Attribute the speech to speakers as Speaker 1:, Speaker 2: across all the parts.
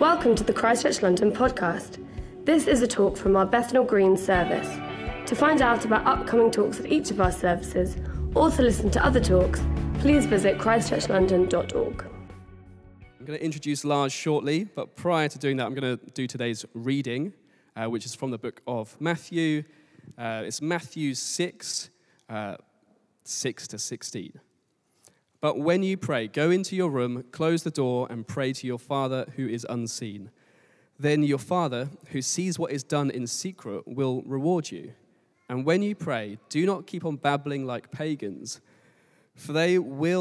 Speaker 1: Welcome to the Christchurch London podcast. This is a talk from our Bethnal Green service. To find out about upcoming talks at each of our services, or to listen to other talks, please visit christchurchlondon.org.
Speaker 2: I'm going to introduce Lars shortly, but prior to doing that, I'm going to do today's reading, which is from the book of Matthew. It's Matthew 6, 6 to 16. But when you pray, go into your room, close the door, and pray to your Father who is unseen. Then your Father, who sees what is done in secret, will reward you. And when you pray, do not keep on babbling like pagans, for they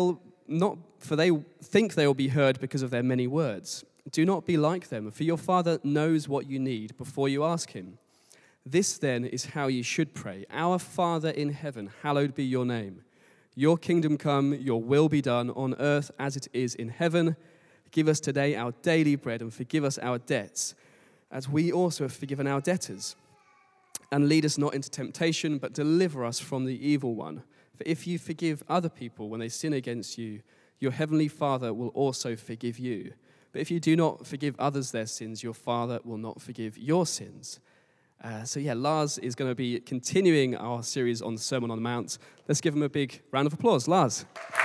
Speaker 2: think they will be heard because of their many words. Do not be like them, for your Father knows what you need before you ask him. This then is how you should pray. Our Father in heaven, hallowed be your name. Your kingdom come, your will be done on earth as it is in heaven. Give us today our daily bread and forgive us our debts, as we also have forgiven our debtors. And lead us not into temptation, but deliver us from the evil one. For if you forgive other people when they sin against you, your heavenly Father will also forgive you. But if you do not forgive others their sins, your Father will not forgive your sins. Lars is going to be continuing our series on the Sermon on the Mount. Let's give him a big round of applause. Lars.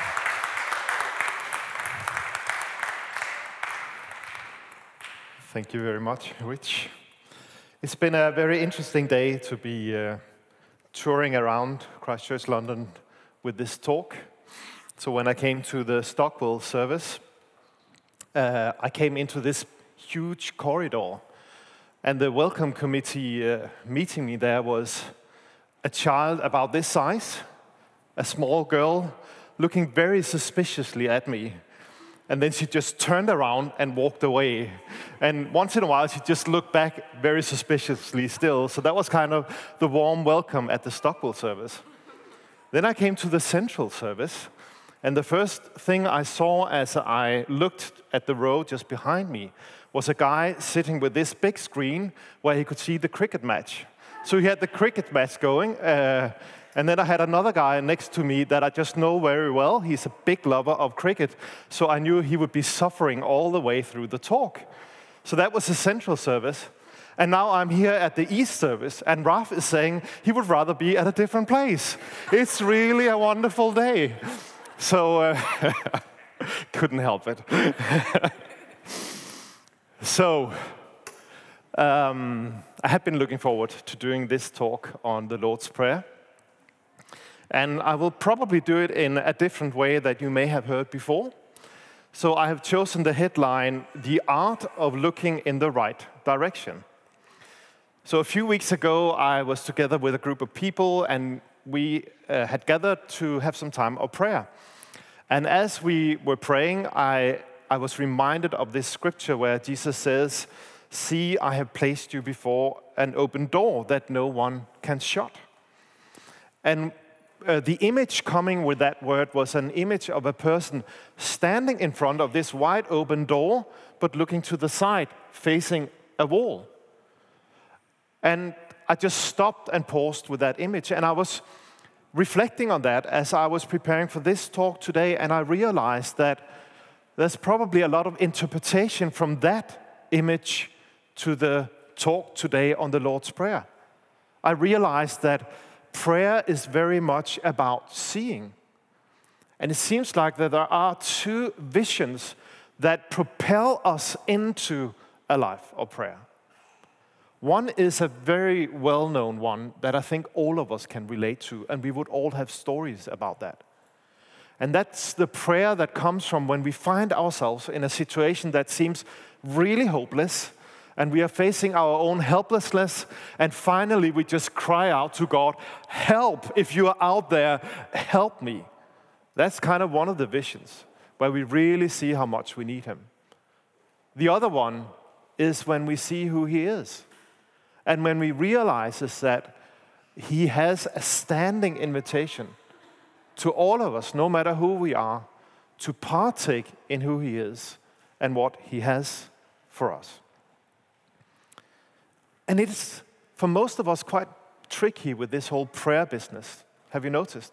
Speaker 3: Thank you very much, Rich. It's been a very interesting day to be touring around Christchurch, London with this talk. So when I came to the Stockwell service, I came into this huge corridor. And the welcome committee meeting me there was a child about this size, a small girl looking very suspiciously at me. And then she just turned around and walked away. And once in a while, she just looked back very suspiciously still. So that was kind of the warm welcome at the Stockwell service. Then I came to the Central service. And the first thing I saw as I looked at the row just behind me was a guy sitting with this big screen where he could see the cricket match. So he had the cricket match going, and then I had another guy next to me that I just know very well. He's a big lover of cricket, so I knew he would be suffering all the way through the talk. So that was the Central service. And now I'm here at the East service, and Ralph is saying he would rather be at a different place. It's really a wonderful day. So, couldn't help it. So, I have been looking forward to doing this talk on the Lord's Prayer. And I will probably do it in a different way that you may have heard before. So I have chosen the headline, The Art of Looking in the Right Direction. So a few weeks ago, I was together with a group of people, and we had gathered to have some time of prayer. And as we were praying, I was reminded of this scripture where Jesus says, "See, I have placed you before an open door that no one can shut." And the image coming with that word was an image of a person standing in front of this wide open door, but looking to the side, facing a wall. And I just stopped and paused with that image, and I was reflecting on that as I was preparing for this talk today, and I realized that there's probably a lot of interpretation from that image to the talk today on the Lord's Prayer. I realized that prayer is very much about seeing. And it seems like that there are two visions that propel us into a life of prayer. One is a very well-known one that I think all of us can relate to, and we would all have stories about that. And that's the prayer that comes from when we find ourselves in a situation that seems really hopeless, and we are facing our own helplessness, and finally we just cry out to God, "Help! If you are out there, help me." That's kind of one of the visions where we really see how much we need him. The other one is when we see who he is. And when we realize that he has a standing invitation to all of us, no matter who we are, to partake in who he is and what he has for us. And it's, for most of us, quite tricky with this whole prayer business. Have you noticed?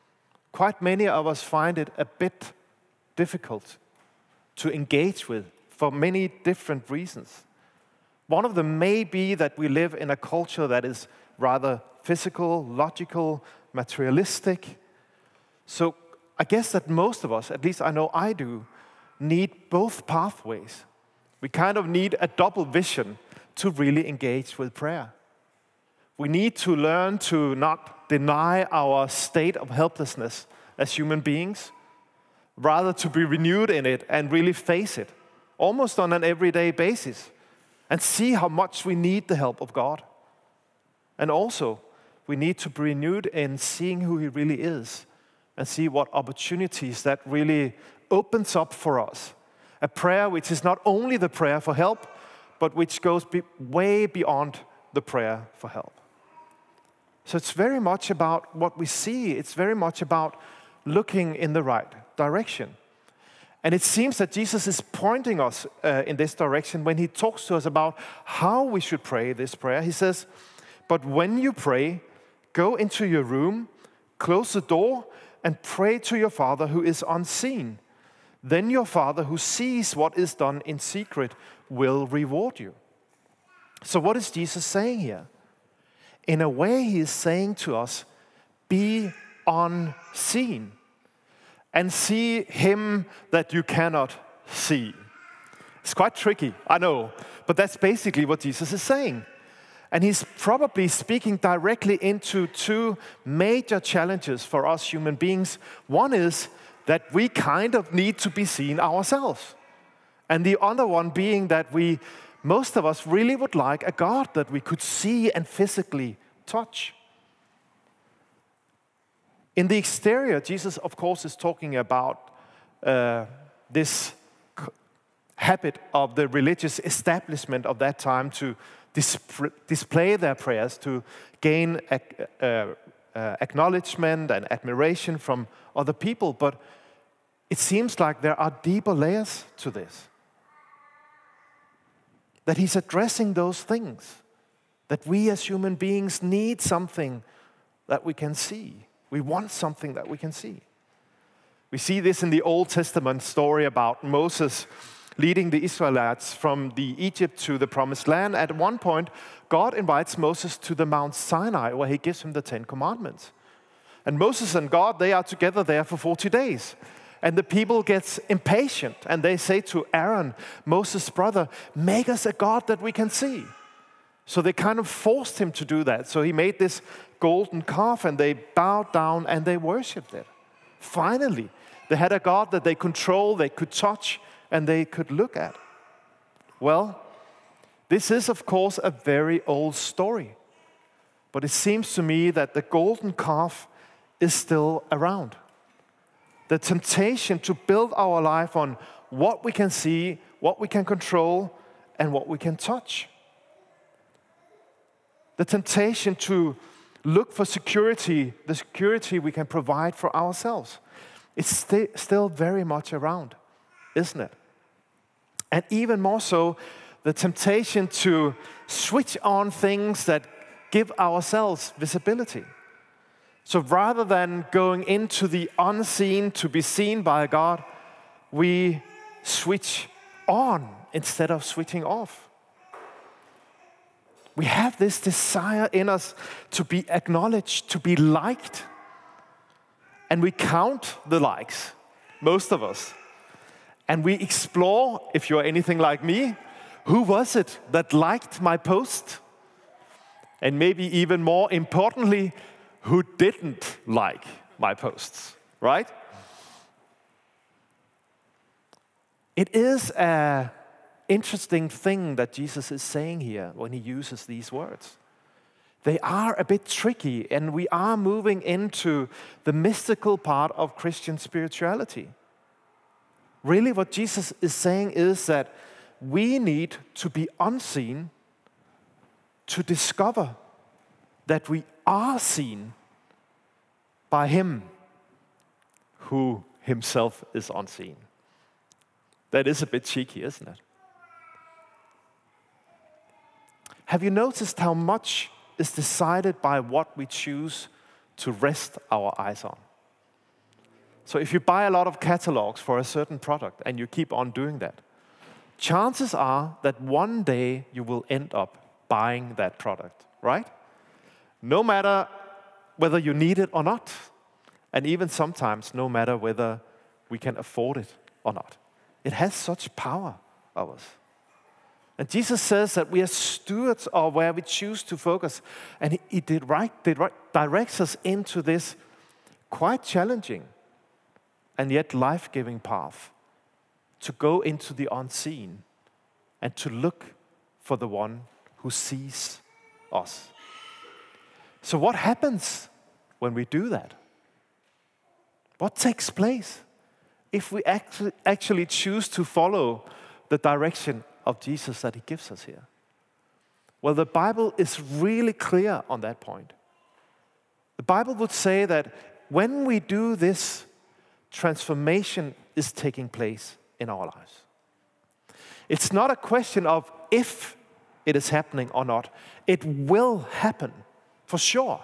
Speaker 3: Quite many of us find it a bit difficult to engage with for many different reasons. One of them may be that we live in a culture that is rather physical, logical, materialistic. So I guess that most of us, at least I know I do, need both pathways. We kind of need a double vision to really engage with prayer. We need to learn to not deny our state of helplessness as human beings, rather to be renewed in it and really face it, almost on an everyday basis, and see how much we need the help of God. And also, we need to be renewed in seeing who He really is and see what opportunities that really opens up for us. A prayer which is not only the prayer for help, but which goes way beyond the prayer for help. So it's very much about what we see. It's very much about looking in the right direction. And it seems that Jesus is pointing us in this direction when He talks to us about how we should pray this prayer. He says, "But when you pray, go into your room, close the door, and pray to your Father who is unseen. Then your Father who sees what is done in secret will reward you." So what is Jesus saying here? In a way, He is saying to us, be unseen and see Him that you cannot see. It's quite tricky, I know, but that's basically what Jesus is saying. And He's probably speaking directly into two major challenges for us human beings. One is that we kind of need to be seen ourselves. And the other one being that most of us really would like a God that we could see and physically touch. In the exterior, Jesus, of course, is talking about this habit of the religious establishment of that time to display their prayers, to gain acknowledgement and admiration from other people. But it seems like there are deeper layers to this. That He's addressing those things. That we as human beings need something that we can see. We want something that we can see. We see this in the Old Testament story about Moses leading the Israelites from Egypt to the Promised Land. At one point, God invites Moses to the Mount Sinai, where He gives him the 10 Commandments. And Moses and God, they are together there for 40 days. And the people get impatient, and they say to Aaron, Moses' brother, "Make us a God that we can see." So they kind of forced him to do that. So he made this golden calf, and they bowed down and they worshipped it. Finally, they had a God that they control, they could touch, and they could look at. Well, this is, of course, a very old story. But it seems to me that the golden calf is still around. The temptation to build our life on what we can see, what we can control, and what we can touch. The temptation to look for security, the security we can provide for ourselves. It's still very much around, isn't it? And even more so, the temptation to switch on things that give ourselves visibility. So rather than going into the unseen to be seen by God, we switch on instead of switching off. We have this desire in us to be acknowledged, to be liked. And we count the likes, most of us. And we explore, if you're anything like me, who was it that liked my post? And maybe even more importantly, who didn't like my posts, right? It is an interesting thing that Jesus is saying here when He uses these words. They are a bit tricky, and we are moving into the mystical part of Christian spirituality. Really, what Jesus is saying is that we need to be unseen to discover that we are seen by Him who Himself is unseen. That is a bit cheeky, isn't it? Have you noticed how much is decided by what we choose to rest our eyes on? So if you buy a lot of catalogs for a certain product and you keep on doing that, chances are that one day you will end up buying that product, right? No matter whether you need it or not, and even sometimes no matter whether we can afford it or not. It has such power over us. And Jesus says that we are stewards of where we choose to focus. And he directs us into this quite challenging and yet life-giving path to go into the unseen and to look for the one who sees us. So what happens when we do that? What takes place if we actually choose to follow the direction of Jesus that he gives us here? Well, the Bible is really clear on that point. The Bible would say that when we do this, transformation is taking place in our lives. It's not a question of if it is happening or not. It will happen, for sure.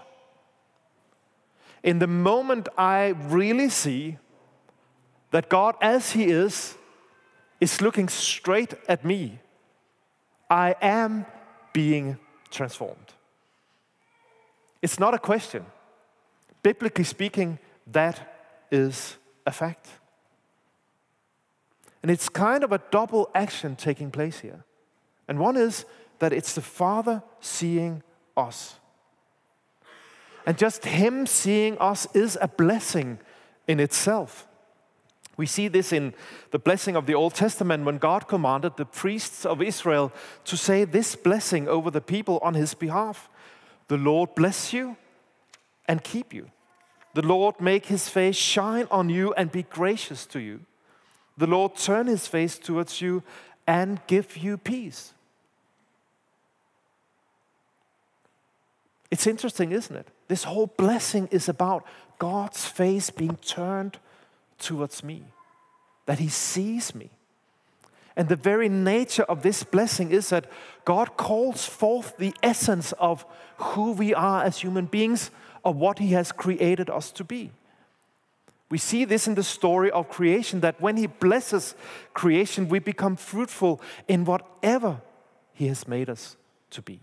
Speaker 3: In the moment I really see that God, as he is looking straight at me, I am being transformed. It's not a question. Biblically speaking, that is a fact. And it's kind of a double action taking place here. And one is that it's the Father seeing us. And just him seeing us is a blessing in itself. We see this in the blessing of the Old Testament when God commanded the priests of Israel to say this blessing over the people on his behalf. The Lord bless you and keep you. The Lord make his face shine on you and be gracious to you. The Lord turn his face towards you and give you peace. It's interesting, isn't it? This whole blessing is about God's face being turned towards me, that he sees me. And the very nature of this blessing is that God calls forth the essence of who we are as human beings, of what he has created us to be. We see this in the story of creation, that when he blesses creation, we become fruitful in whatever he has made us to be.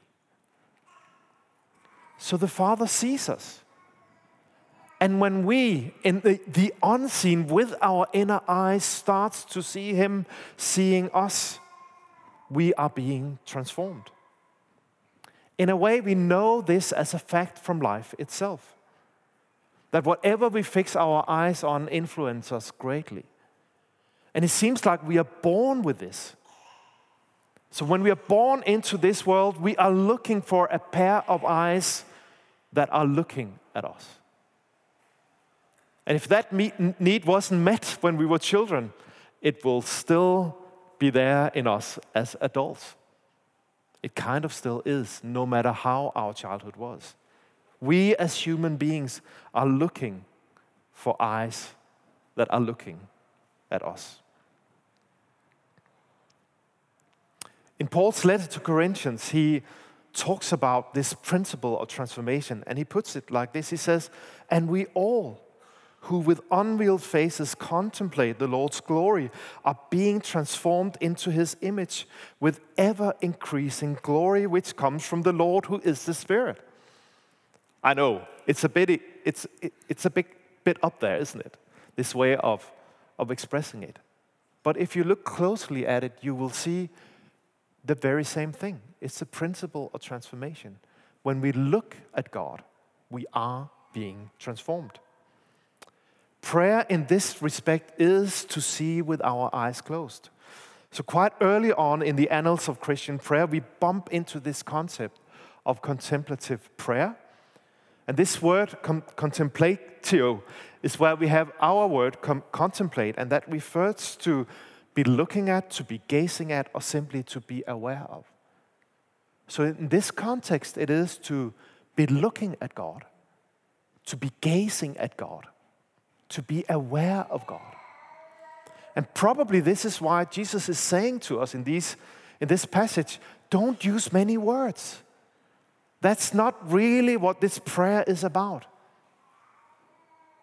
Speaker 3: So the Father sees us. And when we, in the unseen, with our inner eyes, starts to see him seeing us, we are being transformed. In a way, we know this as a fact from life itself. That whatever we fix our eyes on influences us greatly. And it seems like we are born with this. So when we are born into this world, we are looking for a pair of eyes that are looking at us. And if that need wasn't met when we were children, it will still be there in us as adults. It kind of still is, no matter how our childhood was. We as human beings are looking for eyes that are looking at us. In Paul's letter to Corinthians, he talks about this principle of transformation, and he puts it like this. He says, "And we all who with unveiled faces contemplate the Lord's glory are being transformed into his image with ever-increasing glory, which comes from the Lord who is the Spirit." I know, it's a big bit up there, isn't it? This way of expressing it. But if you look closely at it, you will see the very same thing. It's the principle of transformation. When we look at God, we are being transformed. Prayer in this respect is to see with our eyes closed. So quite early on in the annals of Christian prayer, we bump into this concept of contemplative prayer. And this word, contemplatio, is where we have our word, contemplate, and that refers to be looking at, to be gazing at, or simply to be aware of. So in this context, it is to be looking at God, to be gazing at God, to be aware of God. And probably this is why Jesus is saying to us in this passage, don't use many words. That's not really what this prayer is about.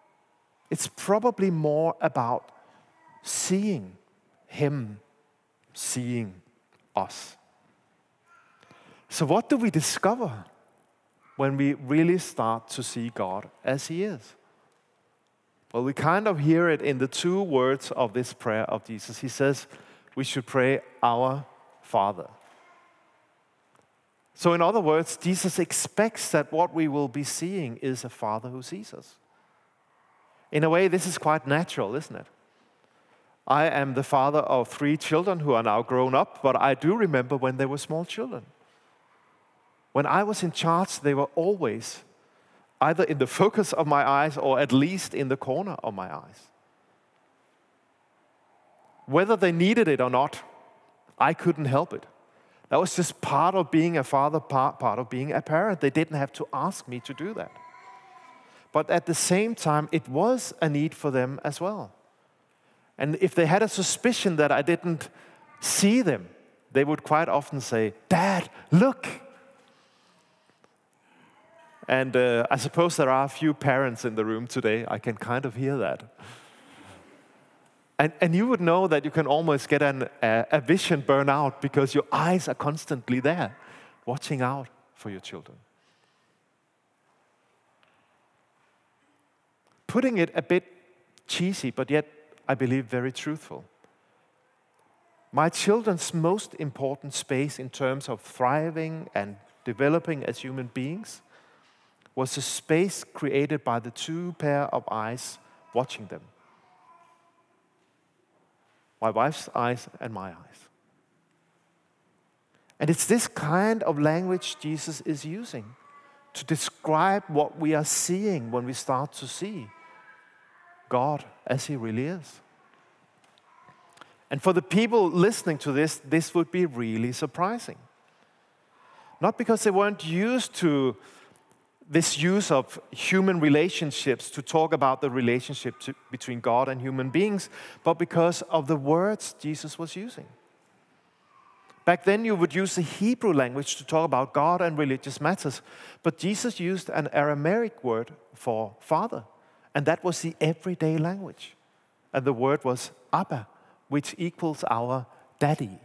Speaker 3: It's probably more about seeing him seeing us. So what do we discover when we really start to see God as He is? Well, we kind of hear it in the two words of this prayer of Jesus. He says we should pray, Our Father. So in other words, Jesus expects that what we will be seeing is a Father who sees us. In a way, this is quite natural, isn't it? I am the father of 3 children who are now grown up, but I do remember when they were small children. When I was in charge, they were always either in the focus of my eyes or at least in the corner of my eyes. Whether they needed it or not, I couldn't help it. That was just part of being a father, part of being a parent. They didn't have to ask me to do that. But at the same time, it was a need for them as well. And if they had a suspicion that I didn't see them, they would quite often say, Dad, look! And I suppose there are a few parents in the room today. I can kind of hear that. And you would know that you can almost get a vision burnout because your eyes are constantly there, watching out for your children. Putting it a bit cheesy, but yet I believe very truthful. My children's most important space in terms of thriving and developing as human beings was a space created by the 2 pair of eyes watching them. My wife's eyes and my eyes. And it's this kind of language Jesus is using to describe what we are seeing when we start to see God as He really is. And for the people listening to this, this would be really surprising. Not because they weren't used to this use of human relationships to talk about the relationship between God and human beings, but because of the words Jesus was using. Back then, you would use the Hebrew language to talk about God and religious matters, but Jesus used an Aramaic word for father, and that was the everyday language. And the word was Abba, which equals our daddy.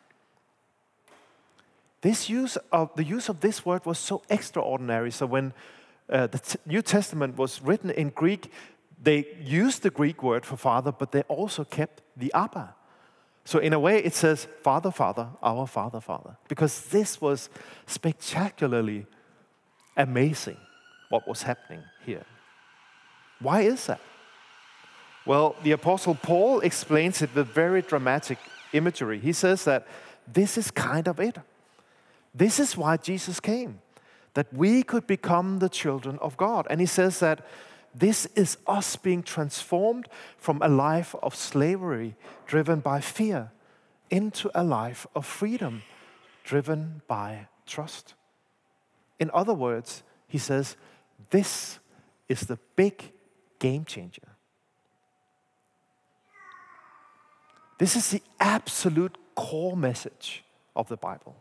Speaker 3: The use of this word was so extraordinary. So when the New Testament was written in Greek, they used the Greek word for father, but they also kept the Abba. So in a way, it says, Father, Father, our Father, Father. Because this was spectacularly amazing, what was happening here. Why is that? Well, the Apostle Paul explains it with very dramatic imagery. He says that this is kind of it. This is why Jesus came, that we could become the children of God. And he says that this is us being transformed from a life of slavery driven by fear into a life of freedom driven by trust. In other words, he says, this is the big game changer. This is the absolute core message of the Bible.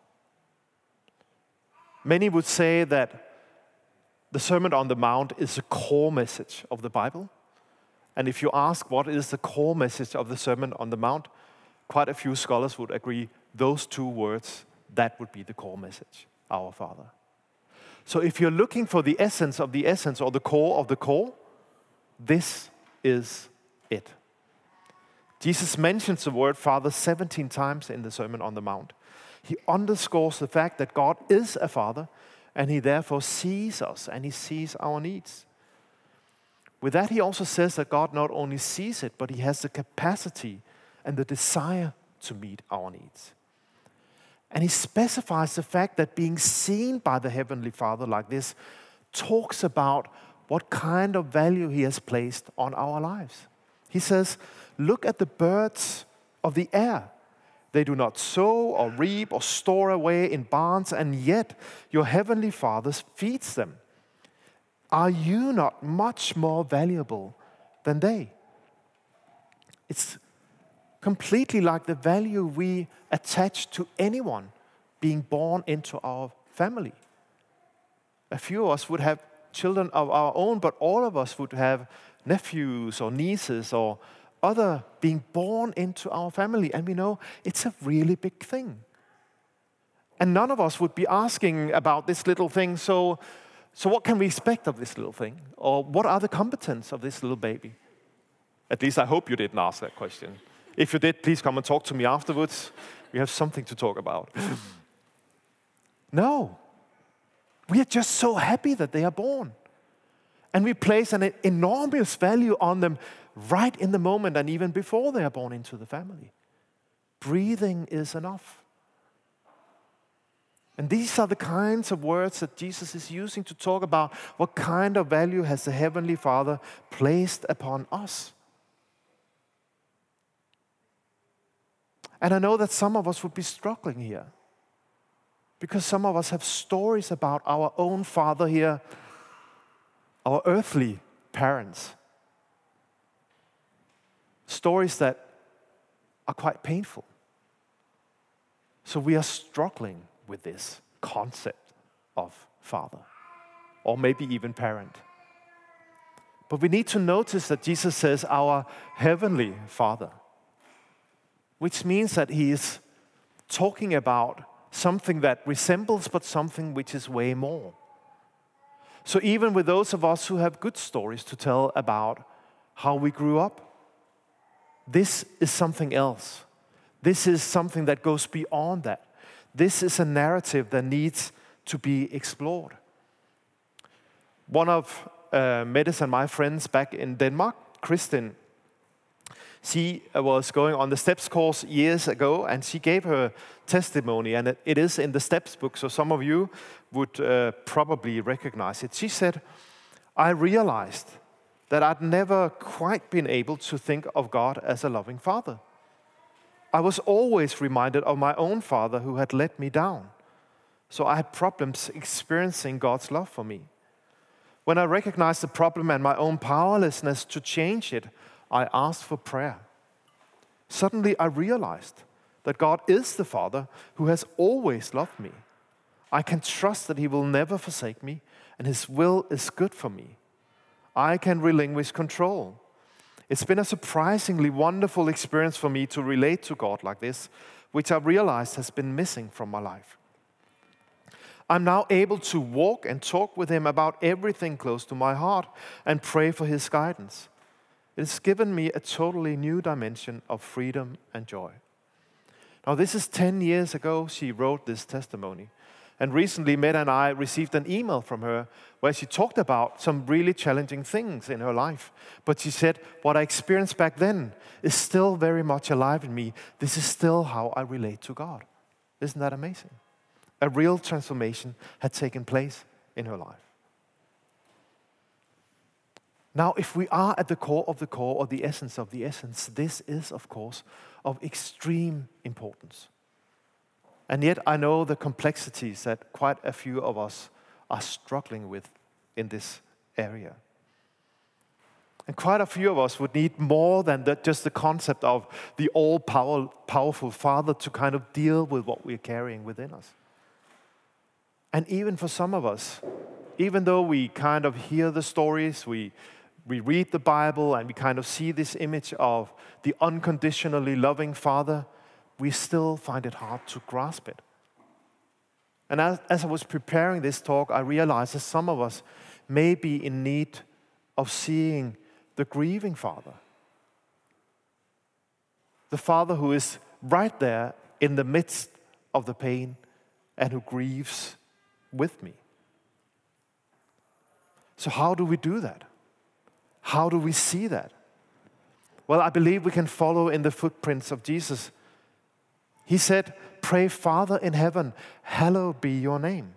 Speaker 3: Many would say that the Sermon on the Mount is the core message of the Bible. And if you ask what is the core message of the Sermon on the Mount, quite a few scholars would agree those 2 words, that would be the core message, our Father. So if you're looking for the essence of the essence or the core of the core, this is it. Jesus mentions the word Father 17 times in the Sermon on the Mount. He underscores the fact that God is a Father, and He therefore sees us, and He sees our needs. With that, He also says that God not only sees it, but He has the capacity and the desire to meet our needs. And He specifies the fact that being seen by the Heavenly Father like this talks about what kind of value He has placed on our lives. He says, look at the birds of the air. They do not sow or reap or store away in barns, and yet your heavenly Father feeds them. Are you not much more valuable than they? It's completely like the value we attach to anyone being born into our family. A few of us would have children of our own, but all of us would have nephews or nieces or other being born into our family. And we know it's a really big thing. And none of us would be asking about this little thing, so what can we expect of this little thing? Or what are the competence of this little baby? At least I hope you didn't ask that question. If you did, please come and talk to me afterwards. We have something to talk about. No. We are just so happy that they are born. And we place an enormous value on them right in the moment and even before they are born into the family. Breathing is enough. And these are the kinds of words that Jesus is using to talk about what kind of value has the Heavenly Father placed upon us. And I know that some of us would be struggling here, because some of us have stories about our own father here, our earthly parents. Stories that are quite painful. So we are struggling with this concept of father, or maybe even parent. But we need to notice that Jesus says our heavenly Father, which means that he is talking about something that resembles, but something which is way more. So even with those of us who have good stories to tell about how we grew up, this is something else. This is something that goes beyond that. This is a narrative that needs to be explored. One of Mettes and my friends back in Denmark, Kristin, she was going on the STEPS course years ago, and she gave her testimony, and it is in the STEPS book, so some of you would probably recognize it. She said, I realized that I'd never quite been able to think of God as a loving father. I was always reminded of my own father who had let me down. So I had problems experiencing God's love for me. When I recognized the problem and my own powerlessness to change it, I asked for prayer. Suddenly I realized that God is the Father who has always loved me. I can trust that He will never forsake me, and His will is good for me. I can relinquish control. It's been a surprisingly wonderful experience for me to relate to God like this, which I realized has been missing from my life. I'm now able to walk and talk with Him about everything close to my heart and pray for His guidance. It's given me a totally new dimension of freedom and joy. Now, this is 10 years ago she wrote this testimony. And recently, Mette and I received an email from her where she talked about some really challenging things in her life. But she said, what I experienced back then is still very much alive in me. This is still how I relate to God. Isn't that amazing? A real transformation had taken place in her life. Now, if we are at the core, or the essence of the essence, this is, of course, of extreme importance. And yet I know the complexities that quite a few of us are struggling with in this area. And quite a few of us would need more than just the concept of the all-powerful Father to kind of deal with what we're carrying within us. And even for some of us, even though we kind of hear the stories, we read the Bible and we kind of see this image of the unconditionally loving Father, we still find it hard to grasp it. And as I was preparing this talk, I realized that some of us may be in need of seeing the grieving Father. The Father who is right there in the midst of the pain and who grieves with me. So how do we do that? How do we see that? Well, I believe we can follow in the footprints of Jesus. He said, pray, Father in heaven, hallowed be your name.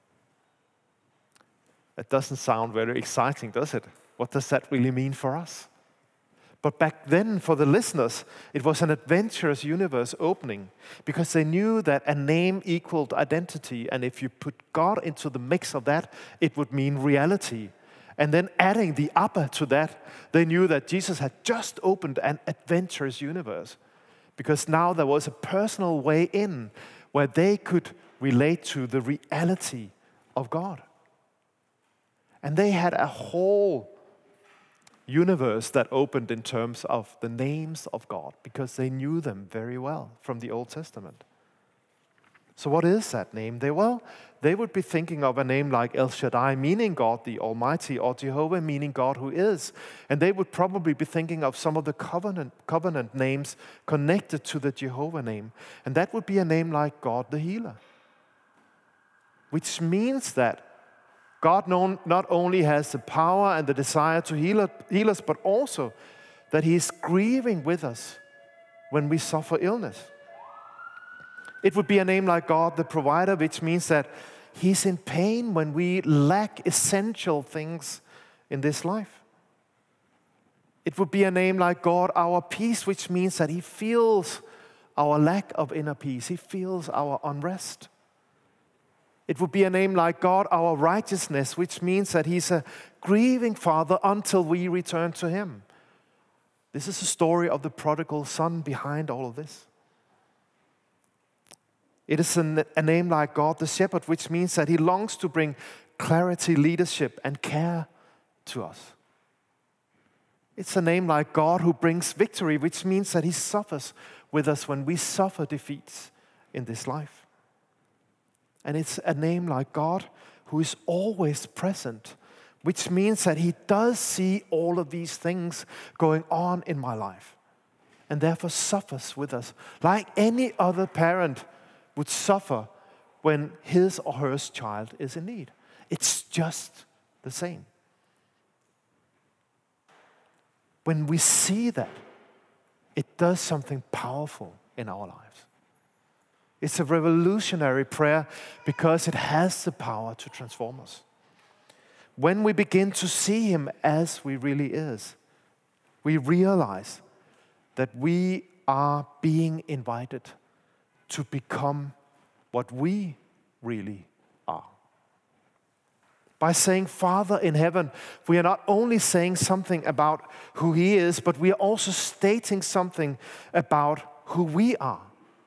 Speaker 3: That doesn't sound very exciting, does it? What does that really mean for us? But back then, for the listeners, it was an adventurous universe opening, because they knew that a name equaled identity, and if you put God into the mix of that, it would mean reality. And then adding the Abba to that, they knew that Jesus had just opened an adventurous universe, because now there was a personal way in where they could relate to the reality of God. And they had a whole universe that opened in terms of the names of God, because they knew them very well from the Old Testament. So what is that name? They would be thinking of a name like El Shaddai, meaning God the Almighty, or Jehovah, meaning God who is. And they would probably be thinking of some of the covenant names connected to the Jehovah name. And that would be a name like God the Healer, which means that God not only has the power and the desire to heal us, but also that He is grieving with us when we suffer illness. It would be a name like God the Provider, which means that He's in pain when we lack essential things in this life. It would be a name like God our Peace, which means that He feels our lack of inner peace. He feels our unrest. It would be a name like God our Righteousness, which means that He's a grieving Father until we return to Him. This is the story of the prodigal son behind all of this. It is a name like God the Shepherd, which means that He longs to bring clarity, leadership, and care to us. It's a name like God who brings victory, which means that He suffers with us when we suffer defeats in this life. And it's a name like God who is always present, which means that He does see all of these things going on in my life, and therefore suffers with us like any other parent would suffer when his or her child is in need. It's just the same. When we see that, it does something powerful in our lives. It's a revolutionary prayer because it has the power to transform us. When we begin to see Him as we really is, we realize that we are being invited to become what we really are. By saying Father in heaven, we are not only saying something about who He is, but we are also stating something about who we are.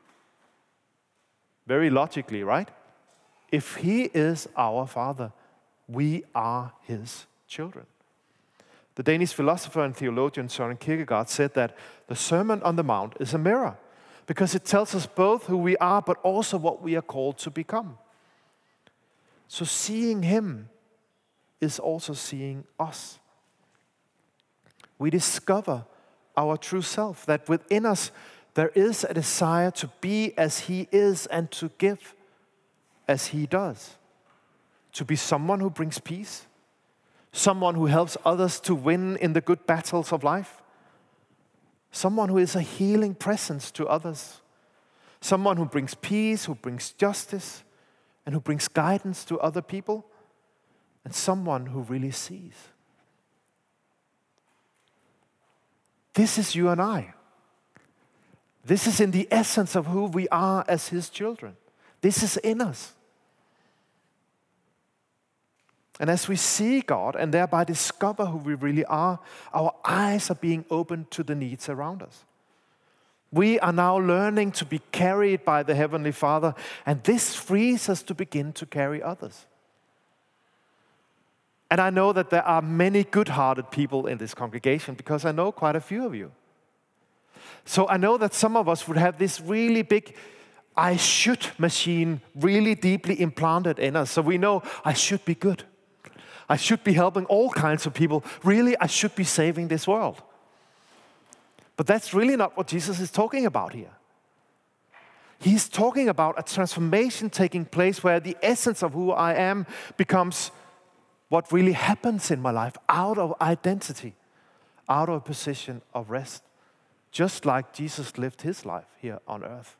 Speaker 3: Very logically, right? If He is our Father, we are His children. The Danish philosopher and theologian Søren Kierkegaard said that the Sermon on the Mount is a mirror because it tells us both who we are, but also what we are called to become. So seeing Him is also seeing us. We discover our true self, that within us there is a desire to be as He is and to give as He does. To be someone who brings peace, someone who helps others to win in the good battles of life, someone who is a healing presence to others, someone who brings peace, who brings justice, and who brings guidance to other people, and someone who really sees. This is you and I. This is in the essence of who we are as His children. This is in us. And as we see God and thereby discover who we really are, our eyes are being opened to the needs around us. We are now learning to be carried by the Heavenly Father, and this frees us to begin to carry others. And I know that there are many good-hearted people in this congregation because I know quite a few of you. So I know that some of us would have this really big I should machine really deeply implanted in us. So we know I should be good. I should be helping all kinds of people. Really, I should be saving this world. But that's really not what Jesus is talking about here. He's talking about a transformation taking place where the essence of who I am becomes what really happens in my life, out of identity, out of a position of rest, just like Jesus lived His life here on earth.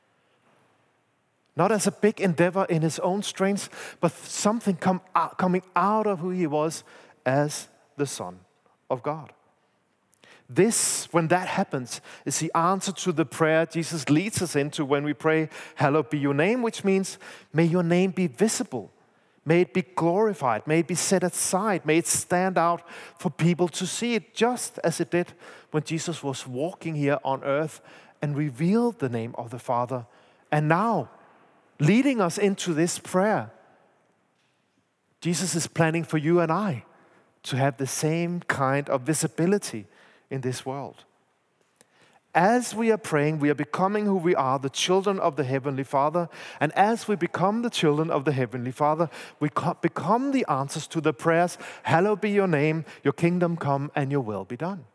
Speaker 3: Not as a big endeavor in His own strength, but something coming out of who He was as the Son of God. This, when that happens, is the answer to the prayer Jesus leads us into when we pray, "Hallowed be your name," which means, may your name be visible. May it be glorified. May it be set aside. May it stand out for people to see it, just as it did when Jesus was walking here on earth and revealed the name of the Father. And now, leading us into this prayer, Jesus is planning for you and I to have the same kind of visibility in this world. As we are praying, we are becoming who we are, the children of the Heavenly Father. And as we become the children of the Heavenly Father, we become the answers to the prayers, hallowed be your name, your kingdom come, and your will be done.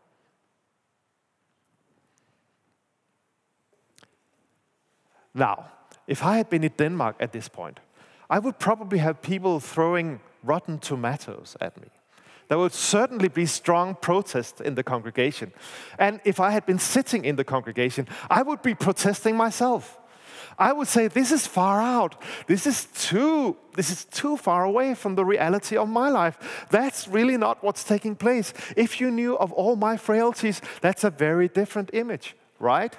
Speaker 3: Now, if I had been in Denmark at this point, I would probably have people throwing rotten tomatoes at me. There would certainly be strong protests in the congregation. And if I had been sitting in the congregation, I would be protesting myself. I would say, this is far out. This is too far away from the reality of my life. That's really not what's taking place. If you knew of all my frailties, that's a very different image, right?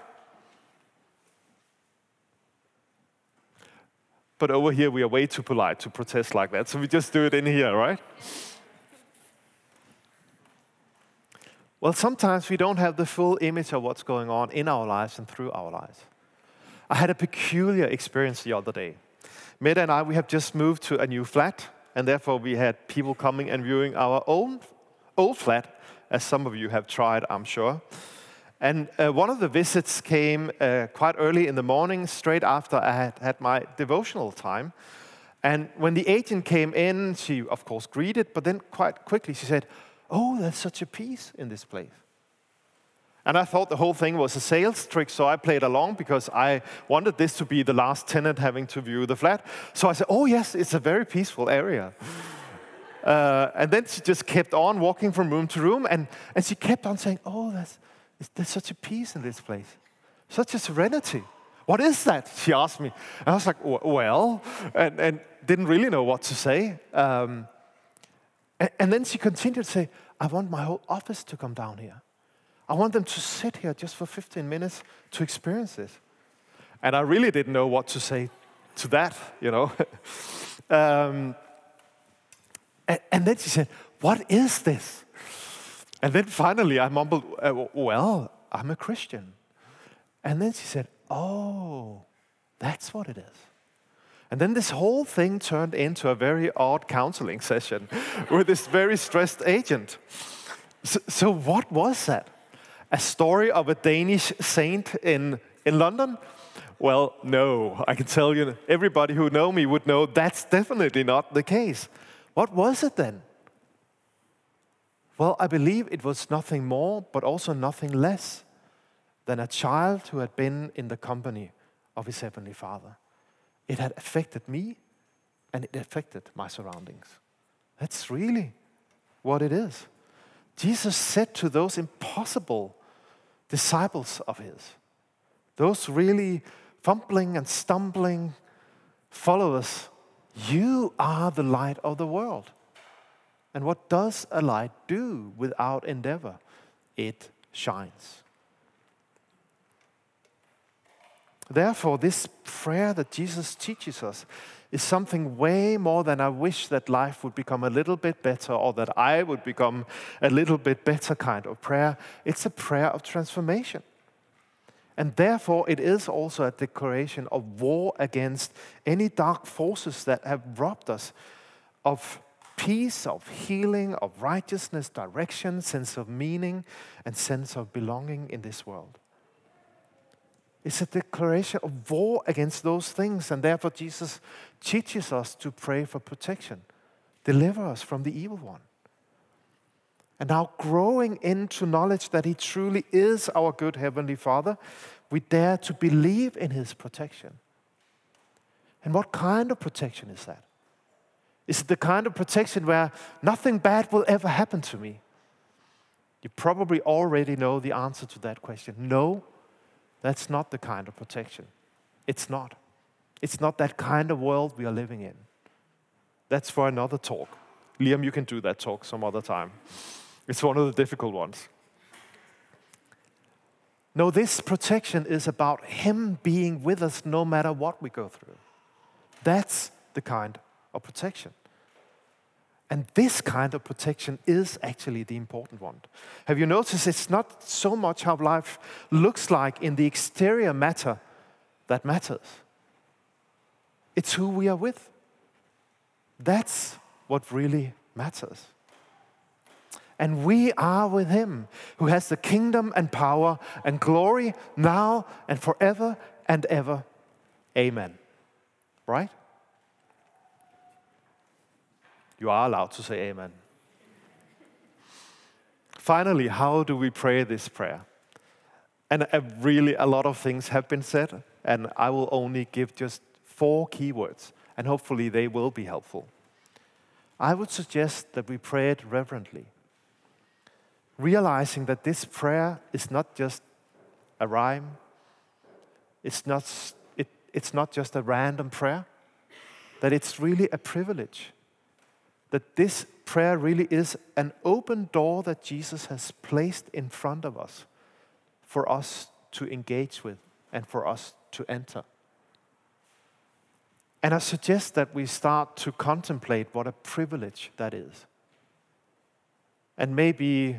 Speaker 3: But over here, we are way too polite to protest like that, so we just do it in here, right? Well, sometimes we don't have the full image of what's going on in our lives and through our lives. I had a peculiar experience the other day. Mette and I, we have just moved to a new flat, and therefore we had people coming and viewing our own old flat, as some of you have tried, I'm sure. And one of the visits came quite early in the morning, straight after I had had my devotional time. And when the agent came in, she, of course, greeted, but then quite quickly she said, "Oh, there's such a peace in this place." And I thought the whole thing was a sales trick, so I played along because I wanted this to be the last tenant having to view the flat. So I said, "Oh yes, it's a very peaceful area." And then she just kept on walking from room to room, and she kept on saying, "Oh, there's such a peace in this place, such a serenity. What is that?" she asked me. And I was like, "Well," and didn't really know what to say. And then she continued to say, "I want my whole office to come down here. I want them to sit here just for 15 minutes to experience this." And I really didn't know what to say to that, you know. And then she said, "What is this?" And then finally I mumbled, "Well, I'm a Christian." And then she said, "Oh, that's what it is." And then this whole thing turned into a very odd counseling session with this very stressed agent. So what was that? A story of a Danish saint in London? Well, no. I can tell you, everybody who know me would know that's definitely not the case. What was it then? Well, I believe it was nothing more, but also nothing less than a child who had been in the company of his Heavenly Father. It had affected me, and it affected my surroundings. That's really what it is. Jesus said to those impossible disciples of his, those really fumbling and stumbling followers, "You are the light of the world." And what does a light do without endeavor? It shines. Therefore, this prayer that Jesus teaches us is something way more than I wish that life would become a little bit better, or that I would become a little bit better kind of prayer. It's a prayer of transformation. And therefore, it is also a declaration of war against any dark forces that have robbed us of peace, of healing, of righteousness, direction, sense of meaning, and sense of belonging in this world. It's a declaration of war against those things, and therefore Jesus teaches us to pray for protection. Deliver us from the evil one. And now, growing into knowledge that he truly is our good Heavenly Father, we dare to believe in his protection. And what kind of protection is that? Is it the kind of protection where nothing bad will ever happen to me? You probably already know the answer to that question. No, that's not the kind of protection. It's not. It's not that kind of world we are living in. That's for another talk. Liam, you can do that talk some other time. It's one of the difficult ones. No, this protection is about him being with us no matter what we go through. That's the kind of protection. And this kind of protection is actually the important one. Have you noticed it's not so much how life looks like in the exterior matter that matters. It's who we are with. That's what really matters. And we are with him, who has the kingdom and power and glory now and forever and ever. Amen. Right? You are allowed to say amen. Finally, how do we pray this prayer? And really a lot of things have been said, and I will only give just 4 keywords, and hopefully they will be helpful. I would suggest that we pray it reverently, realizing that this prayer is not just a rhyme, it's not just a random prayer, that it's really a privilege, that this prayer really is an open door that Jesus has placed in front of us for us to engage with and for us to enter. And I suggest that we start to contemplate what a privilege that is. And maybe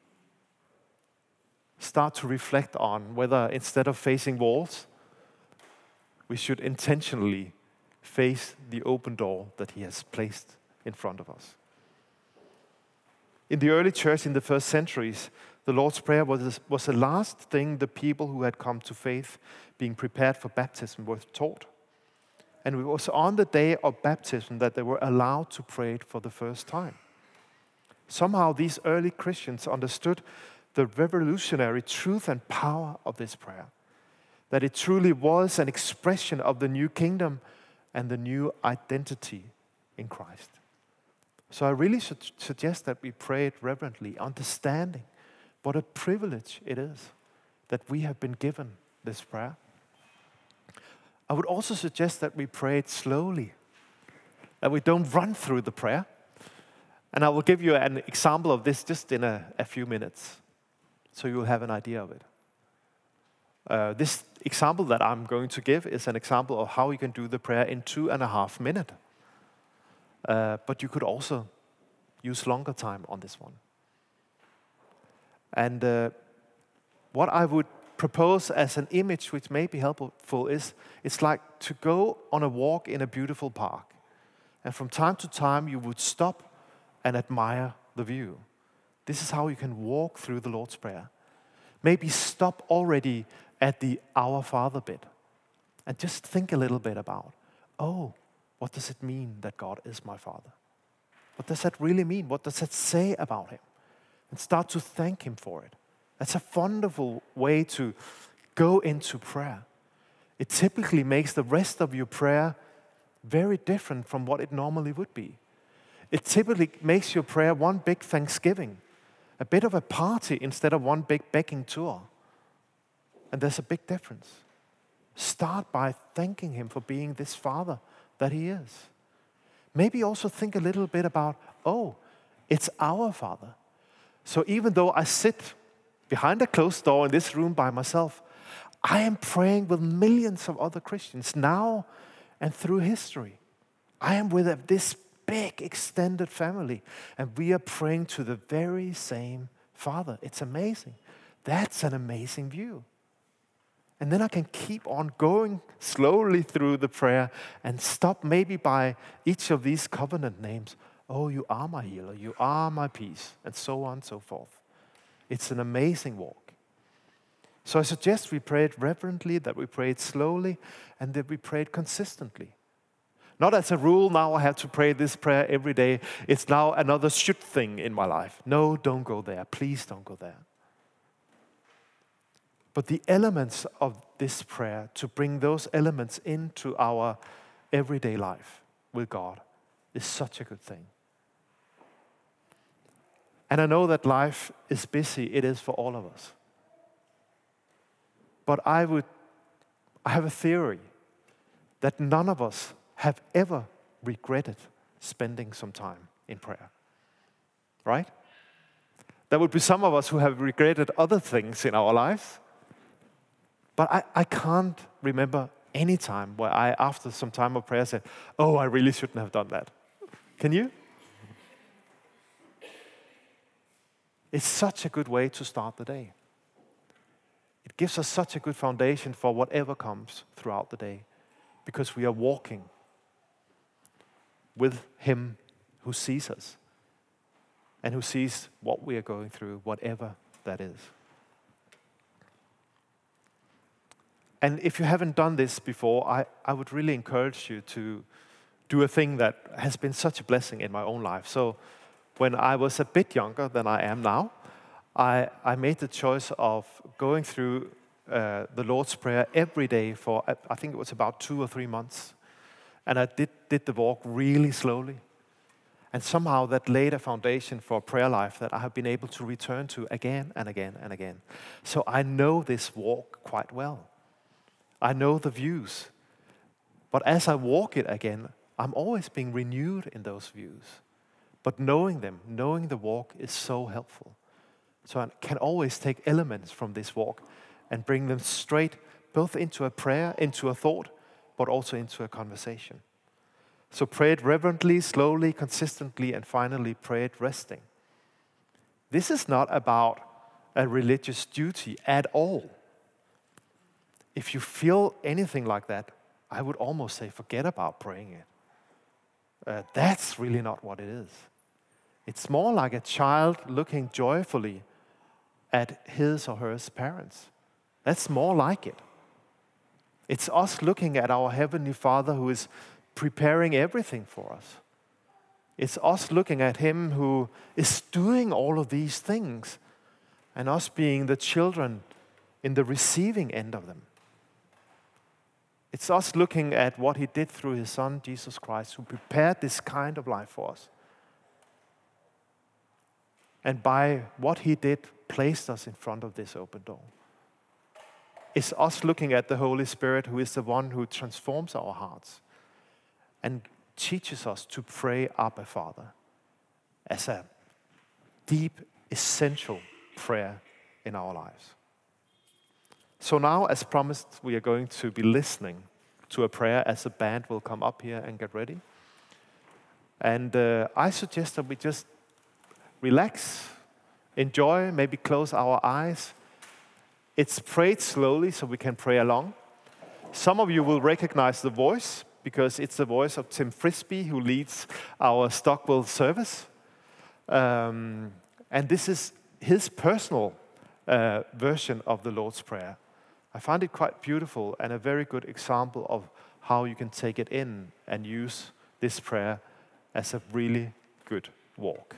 Speaker 3: start to reflect on whether instead of facing walls, we should intentionally face the open door that he has placed in front of us. In the early church in the first centuries, the Lord's Prayer was the last thing the people who had come to faith, being prepared for baptism, were taught. And it was on the day of baptism that they were allowed to pray it for the first time. Somehow these early Christians understood the revolutionary truth and power of this prayer, that it truly was an expression of the new kingdom and the new identity in Christ. So I really suggest that we pray it reverently, understanding what a privilege it is that we have been given this prayer. I would also suggest that we pray it slowly, that we don't run through the prayer. And I will give you an example of this just in a few minutes, so you'll have an idea of it. This example that I'm going to give is an example of how you can do the prayer in 2.5 minutes. But you could also use longer time on this one. And what I would propose as an image which may be helpful is, it's like to go on a walk in a beautiful park. And from time to time you would stop and admire the view. This is how you can walk through the Lord's Prayer. Maybe stop already at the Our Father bit and just think a little bit about, what does it mean that God is my Father? What does that really mean? What does that say about him? And start to thank him for it. That's a wonderful way to go into prayer. It typically makes the rest of your prayer very different from what it normally would be. It typically makes your prayer one big thanksgiving, a bit of a party instead of one big begging tour. And there's a big difference. Start by thanking him for being this Father that he is. Maybe also think a little bit about, it's our Father. So even though I sit behind a closed door in this room by myself, I am praying with millions of other Christians now and through history. I am with this big extended family, and we are praying to the very same Father. It's amazing. That's an amazing view. And then I can keep on going slowly through the prayer and stop maybe by each of these covenant names. You are my healer, you are my peace, and so on and so forth. It's an amazing walk. So I suggest we pray it reverently, that we pray it slowly, and that we pray it consistently. Not as a rule, now I have to pray this prayer every day. It's now another should thing in my life. No, don't go there. Please don't go there. But the elements of this prayer, to bring those elements into our everyday life with God, is such a good thing. And I know that life is busy. It is for all of us. But I have a theory that none of us have ever regretted spending some time in prayer. Right? There would be some of us who have regretted other things in our lives. But I can't remember any time where I, after some time of prayer, said, I really shouldn't have done that. Can you? It's such a good way to start the day. It gives us such a good foundation for whatever comes throughout the day, because we are walking with him who sees us and who sees what we are going through, whatever that is. And if you haven't done this before, I would really encourage you to do a thing that has been such a blessing in my own life. So when I was a bit younger than I am now, I made the choice of going through the Lord's Prayer every day for, I think it was about 2 or 3 months. And I did the walk really slowly. And somehow that laid a foundation for a prayer life that I have been able to return to again and again and again. So I know this walk quite well. I know the views. But as I walk it again, I'm always being renewed in those views. But knowing them, knowing the walk is so helpful. So I can always take elements from this walk and bring them straight both into a prayer, into a thought, but also into a conversation. So pray it reverently, slowly, consistently, and finally pray it resting. This is not about a religious duty at all. If you feel anything like that, I would almost say forget about praying it. That's really not what it is. It's more like a child looking joyfully at his or her parents. That's more like it. It's us looking at our Heavenly Father who is preparing everything for us. It's us looking at Him who is doing all of these things, and us being the children in the receiving end of them. It's us looking at what He did through His Son, Jesus Christ, who prepared this kind of life for us. And by what He did, placed us in front of this open door. It's us looking at the Holy Spirit, who is the one who transforms our hearts and teaches us to pray Abba, Father, as a deep, essential prayer in our lives. So now, as promised, we are going to be listening to a prayer as the band will come up here and get ready. And I suggest that we just relax, enjoy, maybe close our eyes. It's prayed slowly so we can pray along. Some of you will recognize the voice because it's the voice of Tim Frisbee, who leads our Stockwell service. And this is his personal version of the Lord's Prayer. I find it quite beautiful and a very good example of how you can take it in and use this prayer as a really good walk.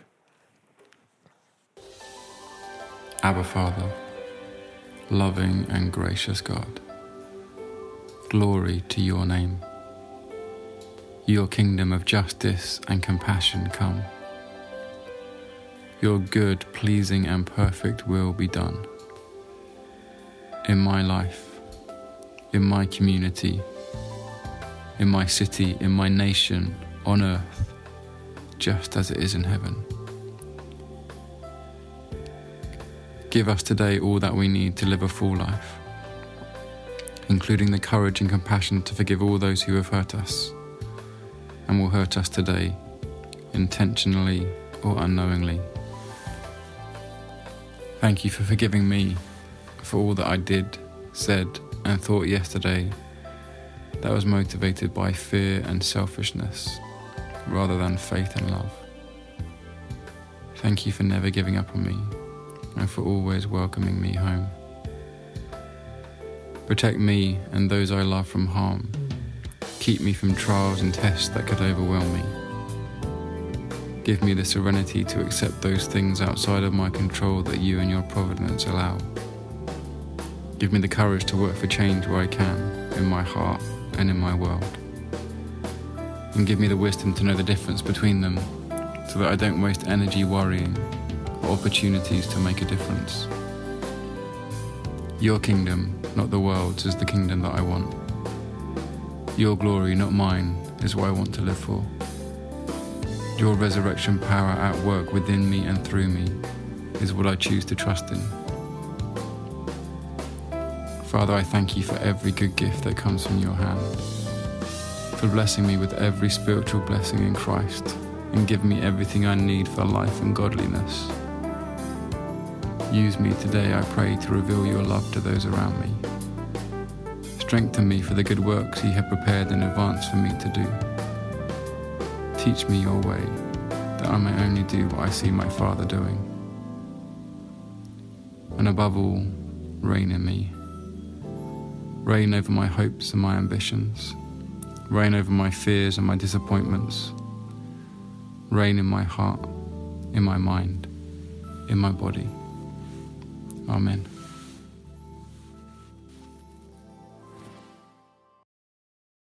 Speaker 4: Abba, Father, loving and gracious God, glory to your name. Your kingdom of justice and compassion come. Your good, pleasing and perfect will be done. In my life, in my community, in my city, in my nation, on earth, just as it is in heaven. Give us today all that we need to live a full life, including the courage and compassion to forgive all those who have hurt us and will hurt us today, intentionally or unknowingly. Thank you for forgiving me for all that I did, said and thought yesterday that was motivated by fear and selfishness rather than faith and love. Thank you for never giving up on me and for always welcoming me home. Protect me and those I love from harm. Keep me from trials and tests that could overwhelm me. Give me the serenity to accept those things outside of my control that you and your providence allow. Give me the courage to work for change where I can, in my heart and in my world. And give me the wisdom to know the difference between them so that I don't waste energy worrying or opportunities to make a difference. Your kingdom, not the world's, is the kingdom that I want. Your glory, not mine, is what I want to live for. Your resurrection power at work within me and through me is what I choose to trust in. Father, I thank you for every good gift that comes from your hand, for blessing me with every spiritual blessing in Christ and giving me everything I need for life and godliness. Use me today, I pray, to reveal your love to those around me. Strengthen me for the good works you have prepared in advance for me to do. Teach me your way, that I may only do what I see my Father doing. And above all, reign in me. Reign over my hopes and my ambitions. Reign over my fears and my disappointments. Reign in my heart, in my mind, in my body. Amen.